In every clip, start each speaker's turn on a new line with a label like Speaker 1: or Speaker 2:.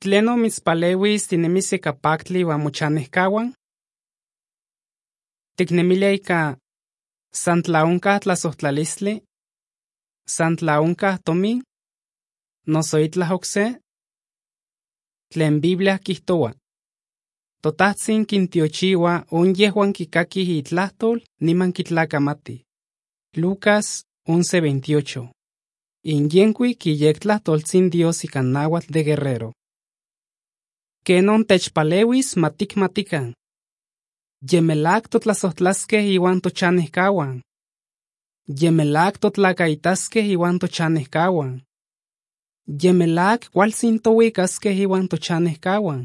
Speaker 1: Tleno mitzpalewis tinemis ika paktli iuan mochanejkauan? Tiknemilia ika san tlaonkaj tlasohtlalistli, san tlaonkaj tomin, noso itlah okse? Tlen Biblia kijtoua. Totajtzin kintiochiua on yehuan kikakih itlahtol niman kitlakamatih. Lucas 11:28. Inyenkui kiyektlajtoltzin Dios ika náhuatl de guerrero. Kenon techpalewis matikmatikan. Yemelak totlasohtlaskeh iuan tochanejkauan. Yemelak totlakaitaskeh iuan tochanejkauan. Yemelak kualtzin touikaskeh iuan tochanejkauan.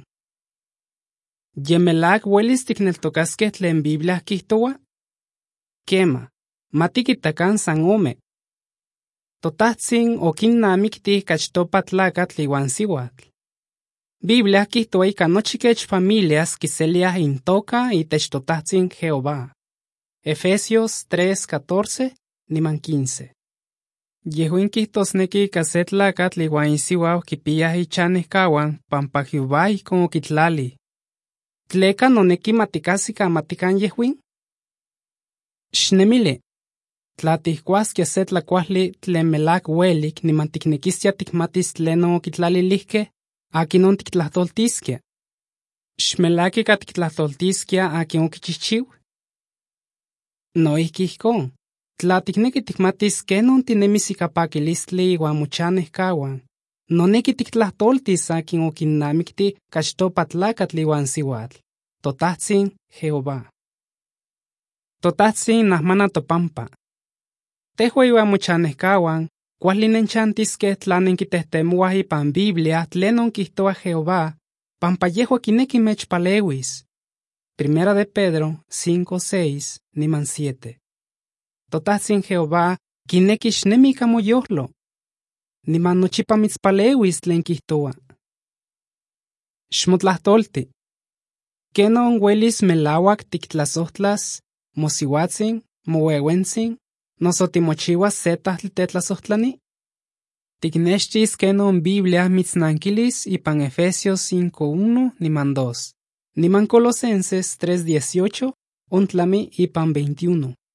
Speaker 1: Yemelak uelis tikneltokaskeh tlen Biblia kijtoua? Kema, matikitakan san ome. Totajtzin okinnamiktih kachtopa tlakatl iuan siuatl. Biblia kijtoua ika nochi kech familias kiseliah intoka itech totajtzin Jehová. Efesios 3:14 niman 15. Yehuin kihtosneki ika se tlakatl iuan isiuau kipiah ichanejkauan pampa Jehová ijkon okitlalih. Tleka noneki matikasika matikan yehuin? Xnemili. Tla tihkuaskia se tlakuajli tlen melak uelik niman tiknekistia tikmatis tlenon okitlalilihkeh, akinon tiktlahtoltiskia. Xmelak ika tiktlahtoltiskia akin okichihchiu? Noihki ijkon. Tla tikneki tikmatis kenon tinemis ika pakilistli iuan mochanejkauan, noneki tiktlahtoltis akin okinnamikti kachtopa tlakatl iuan siuatl, totajtzin Jehová. Totajtzin nahmana topampa. Tehua iuan mochanejkauan, kuali nenchantiskeh tla nenkitehtemouah ipan Biblia tlenon kijtoua Jehová, pampa yehua kineki mechpalewis. 1 de Pedro 5:6 niman 7. Totajtzin Jehová kineki xnemi ika moyolo. Niman nochipa mitzpalewis tlen kijtoua. Xmotlahtolti. Kenon uelis melauak tiktlasohtlas, mosiuatzin, moueuentzin, noso timochiuas se tahtli tetlasohtlani? Tiknextis kenon Biblia mitznankilis ipan Efesios 5:1 niman 2, niman Colosenses 3:18 ontlami ipan 21.